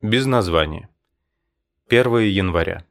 Без названия. 1 января.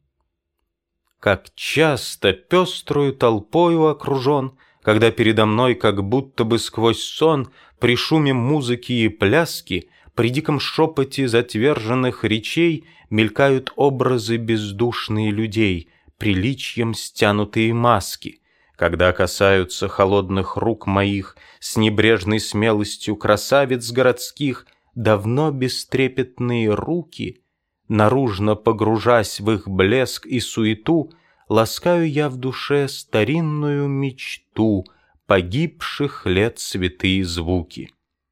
Как часто пеструю толпою окружен, когда передо мной, как будто бы сквозь сон, при шуме музыки и пляски, при диком шепоте затверженных речей мелькают образы бездушные людей, приличием стянутые маски, когда касаются холодных рук моих с небрежной смелостью красавиц городских давно бестрепетные руки, наружно погружась в их блеск и суету, ласкаю я в душе старинную мечту погибших лет святые звуки.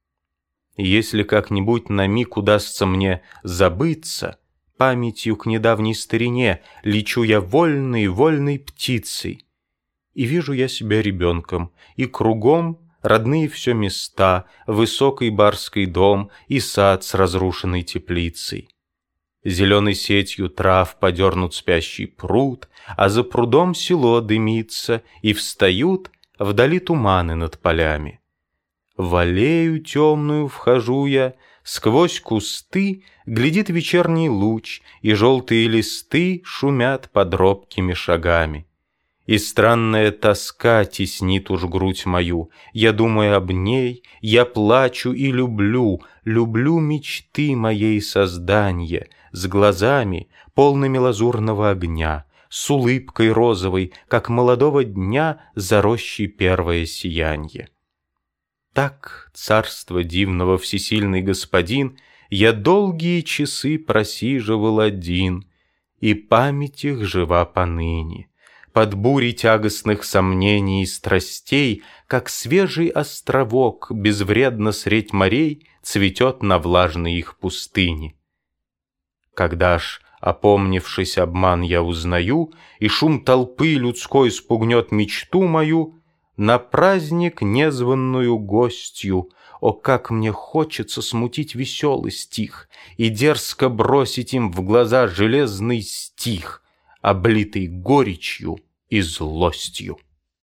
Если как-нибудь на миг удастся мне забыться, памятью к недавней старине лечу я вольной птицей, и вижу я себя ребенком, и кругом родные все места, высокий барский дом и сад с разрушенной теплицей. Зеленой сетью трав подернут спящий пруд, а за прудом село дымится, и встают вдали туманы над полями. В аллею темную вхожу я, сквозь кусты глядит вечерний луч, и желтые листы шумят под робкими шагами. И странная тоска теснит уж грудь мою, я думаю об ней, я плачу и люблю мечты моей создания, с глазами, полными лазурного огня, с улыбкой розовой, как молодого дня за рощей первое сиянье. Так, царство дивного всесильный господин, я долгие часы просиживал один, и память их жива поныне. Под бурей тягостных сомнений и страстей, как свежий островок, безвредно средь морей, цветет на влажной их пустыне. Когда ж, опомнившись, обман я узнаю, и шум толпы людской спугнет мечту мою, на праздник незваную гостью, о, как мне хочется смутить веселый стих и дерзко бросить им в глаза железный стих, облитый горечью и злостью.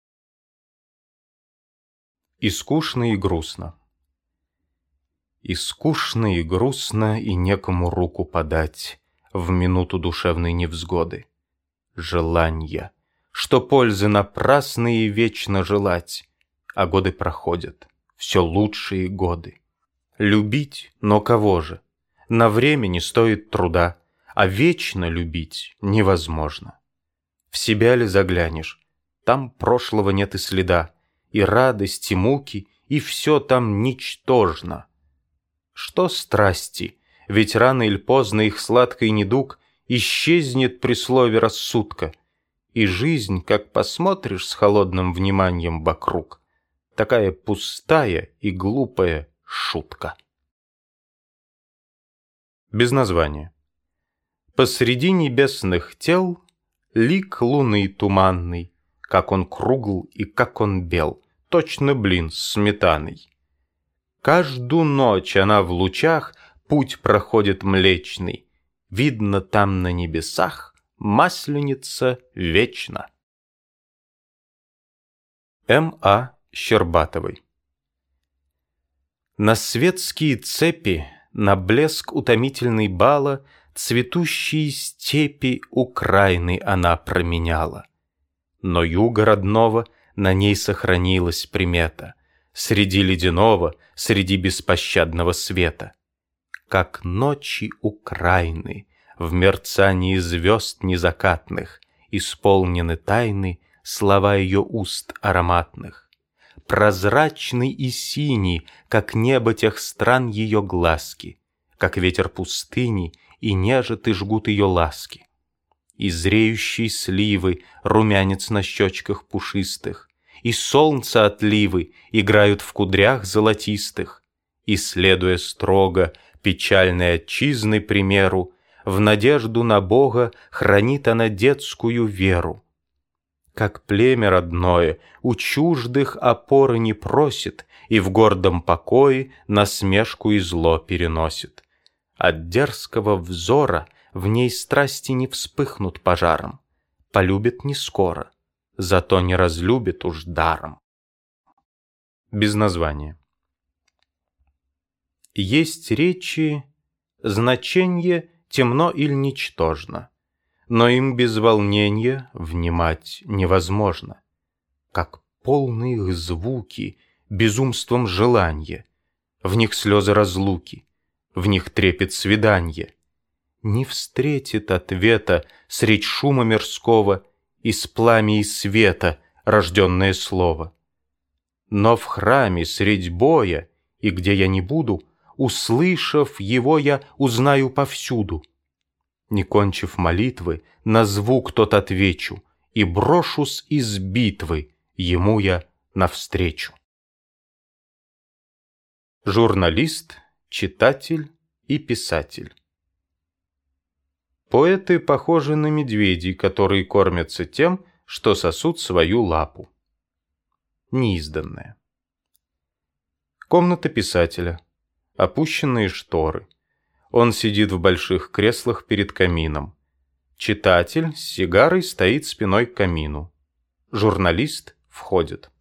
И скучно, и грустно. И скучно, и грустно, и некому руку подать в минуту душевной невзгоды. Желанья, что пользы напрасные вечно желать, а годы проходят, все лучшие годы. Любить, но кого же? На время не стоит труда, а вечно любить невозможно. В себя ли заглянешь, там прошлого нет и следа, и радость, и муки, и все там ничтожно. Что страсти, ведь рано или поздно их сладкий недуг исчезнет при слове рассудка, и жизнь, как посмотришь с холодным вниманием вокруг, такая пустая и глупая шутка. Без названия. Посреди небесных тел лик луны туманный, как он кругл и как он бел, точно блин с сметаной. Каждую ночь она в лучах путь проходит млечный, видно там на небесах масленица вечна. М.А. Щербатовой. На светские цепи, на блеск утомительный бала, цветущие степи Украины она променяла. Но юга родного на ней сохранилась примета, среди ледяного, среди беспощадного света. Как ночи Украины в мерцании звезд незакатных исполнены тайны слова ее уст ароматных. Прозрачный и синий, как небо тех стран ее глазки, как ветер пустыни, и нежат и жгут ее ласки. И зреющие сливы, румянец на щечках пушистых, и солнца отливы играют в кудрях золотистых, и, следуя строго печальной отчизны примеру, в надежду на Бога хранит она детскую веру. Как племя родное у чуждых опоры не просит и в гордом покое насмешку и зло переносит. От дерзкого взора в ней страсти не вспыхнут пожаром, полюбит не скоро, зато не разлюбит уж даром. Без названия. Есть речи, значенье темно или ничтожно, но им без волнения внимать невозможно. Как полны их звуки безумством желанья, в них слезы разлуки, в них трепет свиданья. Не встретит ответа средь шума мирского из пламя и света рожденное слово. Но в храме средь боя, и где я не буду, услышав его, я узнаю повсюду. Не кончив молитвы, на звук тот отвечу, и брошусь из битвы ему я навстречу. Журналист, читатель и писатель. Поэты похожи на медведей, которые кормятся тем, что сосут свою лапу. Неизданное. Комната писателя. Опущенные шторы. Он сидит в больших креслах перед камином. Читатель с сигарой стоит спиной к камину. Журналист входит.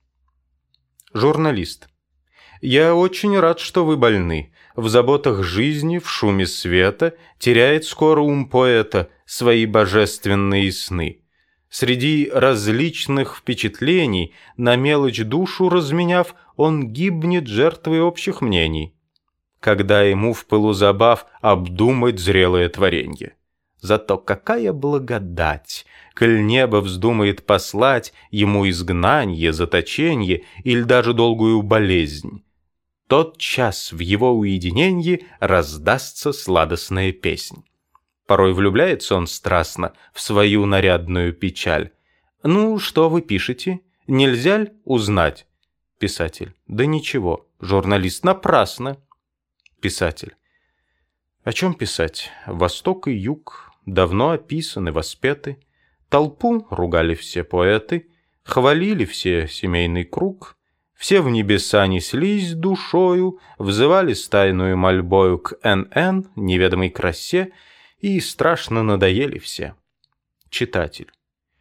Журналист. Я очень рад, что вы больны. В заботах жизни, в шуме света теряет скоро ум поэта свои божественные сны. Среди различных впечатлений, на мелочь душу разменяв, он гибнет жертвой общих мнений, когда ему в пылу забав обдумать зрелое творенье. Зато какая благодать, коль небо вздумает послать ему изгнанье, заточенье или даже долгую болезнь. Тот час в его уединенье раздастся сладостная песнь. Порой влюбляется он страстно в свою нарядную печаль. «Ну, что вы пишете? Нельзя ли узнать?» Писатель. «Да ничего». Журналист. «Напрасно». Писатель. О чем писать? Восток и юг давно описаны, воспеты. Толпу ругали все поэты, хвалили все семейный круг. Все в небеса неслись душою, взывали с тайною мольбою к НН, неведомой красе, и страшно надоели все. Читатель.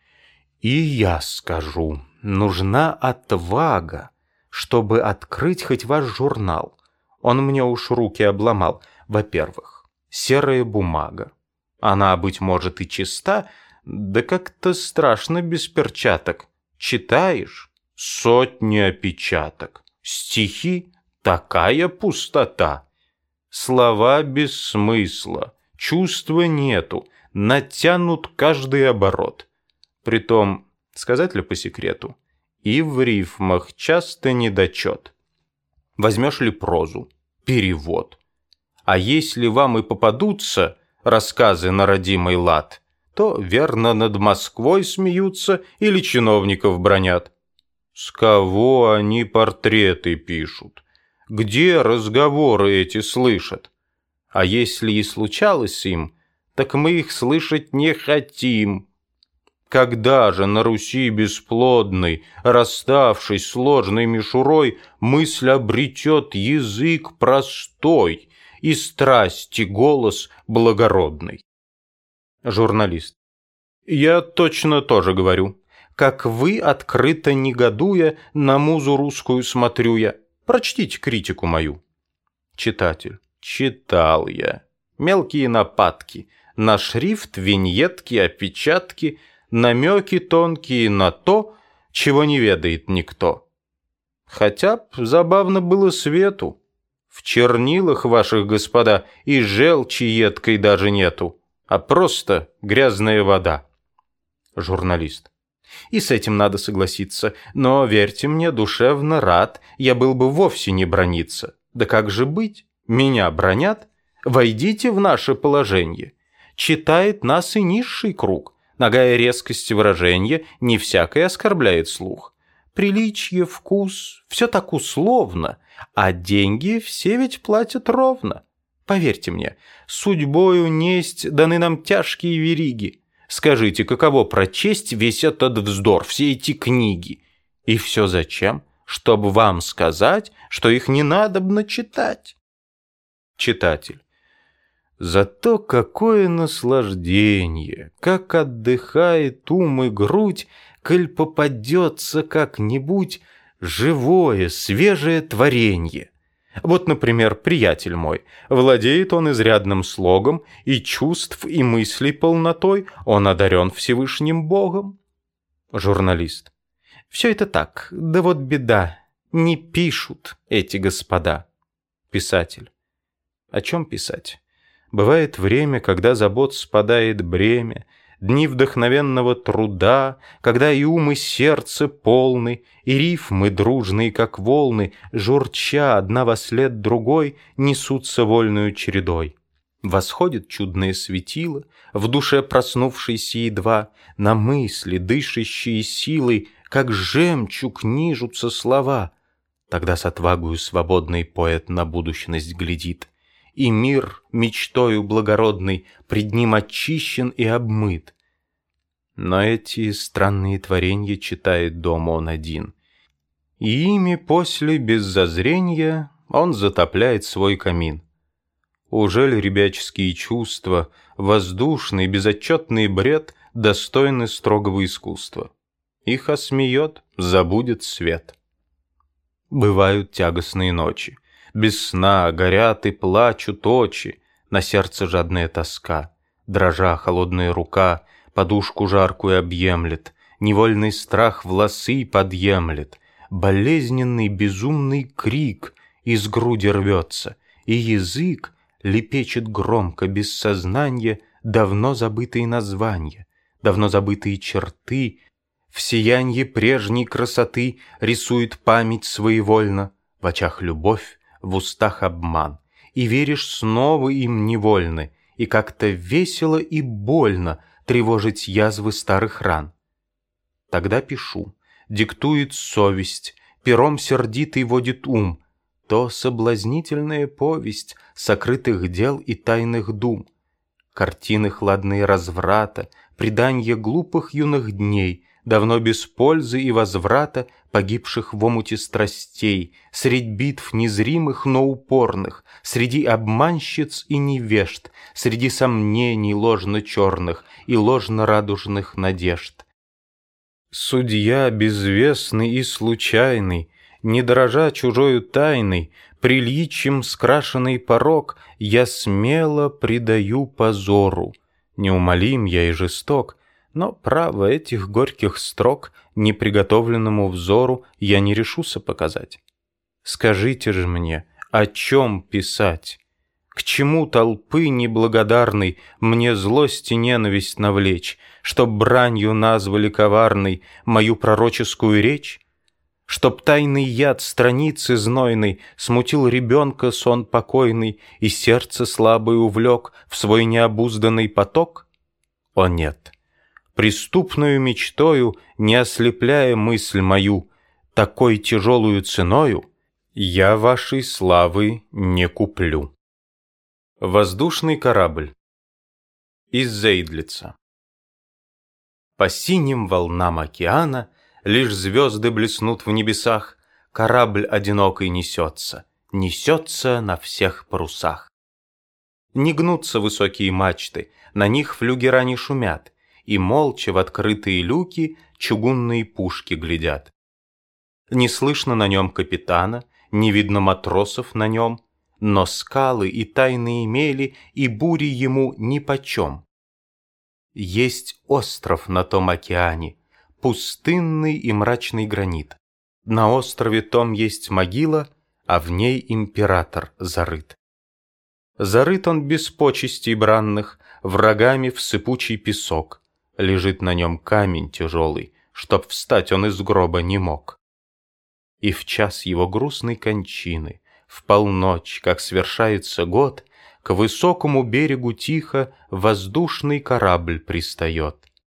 И я скажу, нужна отвага, чтобы открыть хоть ваш журнал. Он мне уж руки обломал. Во-первых, серая бумага. Она, быть может, и чиста, да как-то страшно без перчаток. Читаешь — сотни опечаток. Стихи — такая пустота. Слова без смысла, чувства нету, натянут каждый оборот. Притом, сказать ли по секрету, и в рифмах часто недочет. Возьмешь ли прозу, перевод. А если вам и попадутся рассказы на родимый лад, то, верно, над Москвой смеются или чиновников бранят. С кого они портреты пишут? Где разговоры эти слышат? А если и случалось им, так мы их слышать не хотим. Когда же на Руси бесплодной, расставшись сложной мишурой, мысль обретет язык простой и страсти голос благородный? Журналист. Я точно тоже говорю. Как вы, открыто негодуя, на музу русскую смотрю я. Прочтите критику мою. Читатель. Читал я. Мелкие нападки. На шрифт, виньетки, опечатки, намеки тонкие на то, чего не ведает никто. Хотя б забавно было свету. В чернилах ваших, господа, и желчи едкой даже нету, а просто грязная вода. Журналист. И с этим надо согласиться, но, верьте мне, душевно рад, я был бы вовсе не браниться. Да как же быть? Меня бранят? Войдите в наше положение. Читает нас и низший круг. Нагая резкость выражения не всякое оскорбляет слух. Приличие, вкус — все так условно, а деньги все ведь платят ровно. Поверьте мне, судьбою несть даны нам тяжкие вериги. Скажите, каково прочесть весь этот вздор, все эти книги? И все зачем? Чтобы вам сказать, что их не надобно читать. Читатель. Зато какое наслаждение, как отдыхает ум и грудь, коль попадется как-нибудь живое, свежее творенье. Вот, например, приятель мой, владеет он изрядным слогом, и чувств, и мыслей полнотой, он одарен Всевышним Богом. Журналист. Все это так, да вот беда, не пишут эти господа. Писатель. О чем писать? Бывает время, когда забот спадает бремя, дни вдохновенного труда, когда и ум, и сердце полны, и рифмы дружные, как волны, журча одна вослед другой, несутся вольную чередой. Восходит чудное светило, в душе проснувшейся едва, на мысли, дышащие силой, как жемчуг нижутся слова. Тогда с отвагою свободный поэт на будущность глядит, и мир мечтою благородной пред ним очищен и обмыт. Но эти странные творенья читает дома он один, и ими после без зазренья он затопляет свой камин. Ужели ребяческие чувства, воздушный, безотчетный бред достойны строгого искусства? Их осмеет, забудет свет. Бывают тягостные ночи. Без сна горят и плачут очи, на сердце жадная тоска, дрожа холодная рука, подушку жаркую объемлет, невольный страх волосы подъемлет, болезненный безумный крик из груди рвется, и язык лепечет громко, без сознания, давно забытые названия, давно забытые черты, в сиянье прежней красоты рисует память своевольно, в очах любовь, в устах обман, и веришь снова им невольно, и как-то весело и больно тревожить язвы старых ран. Тогда пишу, диктует совесть, пером сердитый водит ум, то соблазнительная повесть сокрытых дел и тайных дум, картины хладные разврата, преданье глупых юных дней, давно без пользы и возврата, погибших в омуте страстей, средь битв незримых, но упорных, среди обманщиц и невежд, среди сомнений ложно-черных и ложно-радужных надежд. Судья безвестный и случайный, не дорожа чужою тайной, приличием скрашенный порок, я смело предаю позору. Неумолим я и жесток, но право этих горьких строк неприготовленному взору я не решуся показать. Скажите же мне, о чем писать? К чему толпы неблагодарной мне злость и ненависть навлечь, чтоб бранью назвали коварной мою пророческую речь? Чтоб тайный яд страницы знойной смутил ребенка сон покойный и сердце слабое увлек в свой необузданный поток? О нет! Преступную мечтою, не ослепляя мысль мою, такой тяжелую ценою я вашей славы не куплю. Воздушный корабль. Из Зейдлица. По синим волнам океана лишь звезды блеснут в небесах, корабль одинокий несется, несется на всех парусах. Не гнутся высокие мачты, на них флюгера не шумят, и молча в открытые люки чугунные пушки глядят. Не слышно на нем капитана, не видно матросов на нем, но скалы и тайные мели и бури ему нипочем. Есть остров на том океане, пустынный и мрачный гранит. На острове том есть могила, а в ней император зарыт. Зарыт он без почестей бранных, врагами в сыпучий песок. Лежит на нем камень тяжелый, чтоб встать он из гроба не мог. И в час его грустной кончины, в полночь, как свершается год, к высокому берегу тихо воздушный корабль пристает.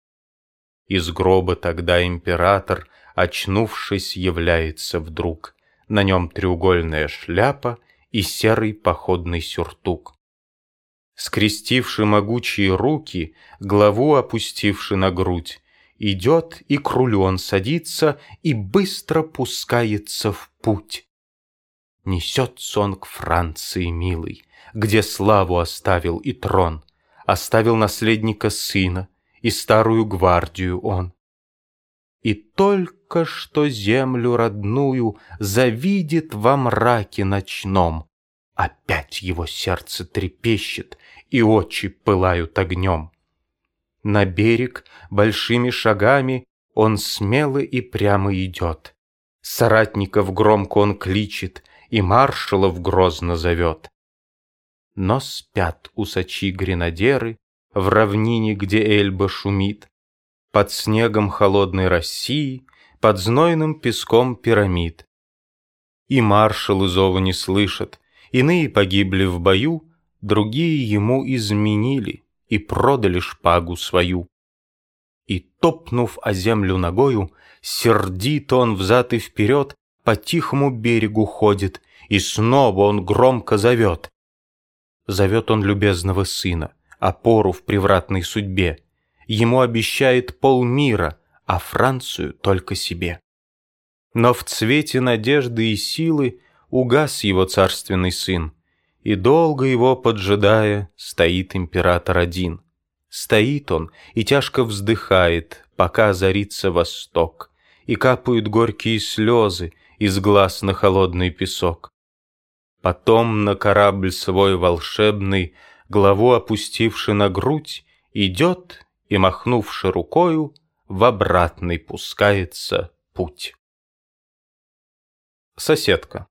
Из гроба тогда император, очнувшись, является вдруг. На нем треугольная шляпа и серый походный сюртук. Скрестивши могучие руки, главу опустивши на грудь, идет и к рулю он садится и быстро пускается в путь. Несется он к Франции милой, где славу оставил и трон, оставил наследника сына и старую гвардию он. И только что землю родную завидит во мраке ночном. Опять его сердце трепещет, и очи пылают огнем. На берег большими шагами он смело и прямо идет. Соратников громко он кличет, и маршалов грозно зовет. Но спят усачи-гренадеры в равнине, где Эльба шумит, под снегом холодной России, под знойным песком пирамид. И маршалы зова не слышат, иные погибли в бою, другие ему изменили и продали шпагу свою. И, топнув о землю ногою, сердито он взад и вперед по тихому берегу ходит, и снова он громко зовет. Зовет он любезного сына, опору в превратной судьбе. Ему обещает полмира, а Францию только себе. Но в цвете надежды и силы угас его царственный сын, и долго его поджидая стоит император один. Стоит он и тяжко вздыхает, пока озарится восток, и капают горькие слезы из глаз на холодный песок. Потом на корабль свой волшебный, главу опустивши на грудь, идет и, махнувши рукою, в обратный пускается путь. Соседка.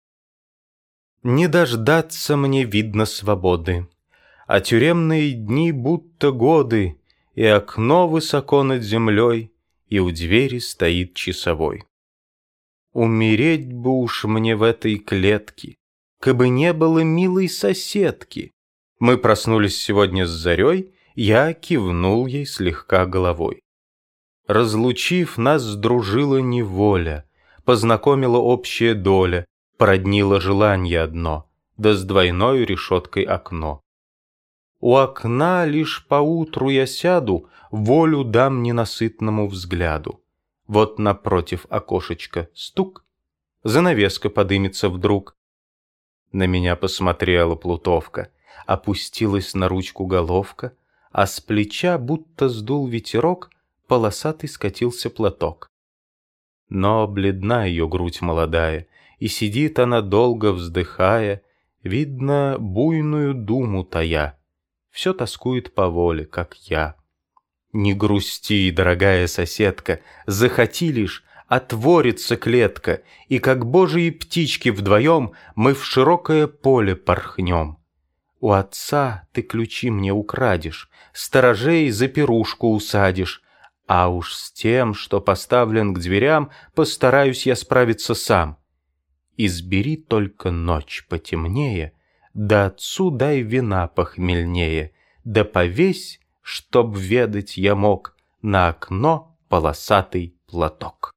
Не дождаться мне, видно, свободы, а тюремные дни будто годы, и окно высоко над землей, и у двери стоит часовой. Умереть бы уж мне в этой клетке, кабы не было милой соседки. Мы проснулись сегодня с зарей, я кивнул ей слегка головой. Разлучив, нас сдружила неволя, познакомила общая доля, породнило желание одно, да с двойной решеткой окно. У окна лишь поутру я сяду, волю дам ненасытному взгляду. Вот напротив окошечка стук, занавеска подымется вдруг. На меня посмотрела плутовка, опустилась на ручку головка, а с плеча, будто сдул ветерок, полосатый скатился платок. Но бледна ее грудь молодая, и сидит она долго вздыхая, видно, буйную думу тая. Все тоскует по воле, как я. Не грусти, дорогая соседка, захоти лишь, отворится клетка, и как божьи птички вдвоем мы в широкое поле порхнем. У отца ты ключи мне украдешь, сторожей за пирушку усадишь, а уж с тем, что поставлен к дверям, постараюсь я справиться сам. Избери только ночь потемнее, да отцу дай вина похмельнее, да повесь, чтоб ведать я мог, на окно полосатый платок.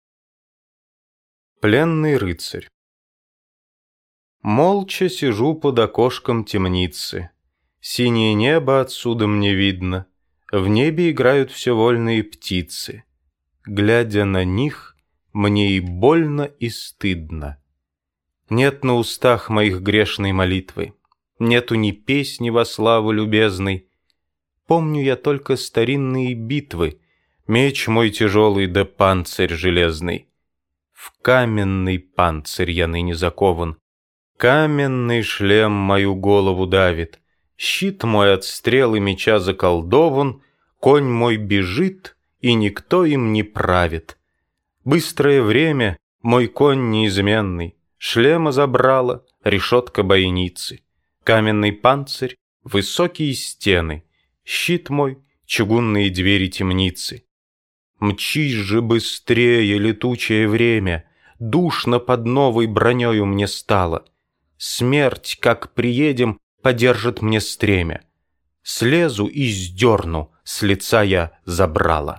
Пленный рыцарь. Молча сижу под окошком темницы. Синее небо отсюда мне видно, в небе играют все вольные птицы. Глядя на них, мне и больно, и стыдно. Нет на устах моих грешной молитвы, нету ни песни во славу любезной. Помню я только старинные битвы, меч мой тяжелый да панцирь железный. В каменный панцирь я ныне закован, каменный шлем мою голову давит, щит мой от стрел и меча заколдован, конь мой бежит, и никто им не правит. Быстрое время мой конь неизменный, шлема забрала решетка бойницы, каменный панцирь, высокие стены, щит мой, чугунные двери темницы. Мчись же быстрее, летучее время, душно под новой бронёю мне стало. Смерть, как приедем, подержит мне стремя. Слезу и сдерну, с лица я забрала.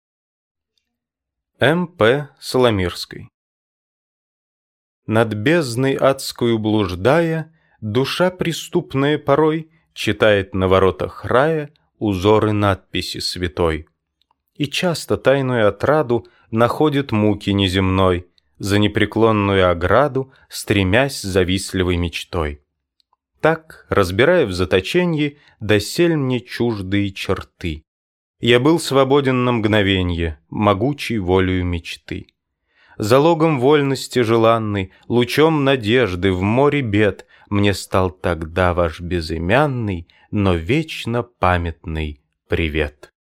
М.П. Соломирской. Над бездной адскую блуждая, душа преступная порой читает на воротах рая узоры надписи святой. И часто тайную отраду находит муки неземной, за непреклонную ограду стремясь завистливой мечтой. Так, разбирая в заточенье досель мне чуждые черты, Я был свободен на мгновенье, могучей волею мечты. Залогом вольности желанной, лучом надежды в море бед мне стал тогда ваш безымянный, но вечно памятный привет.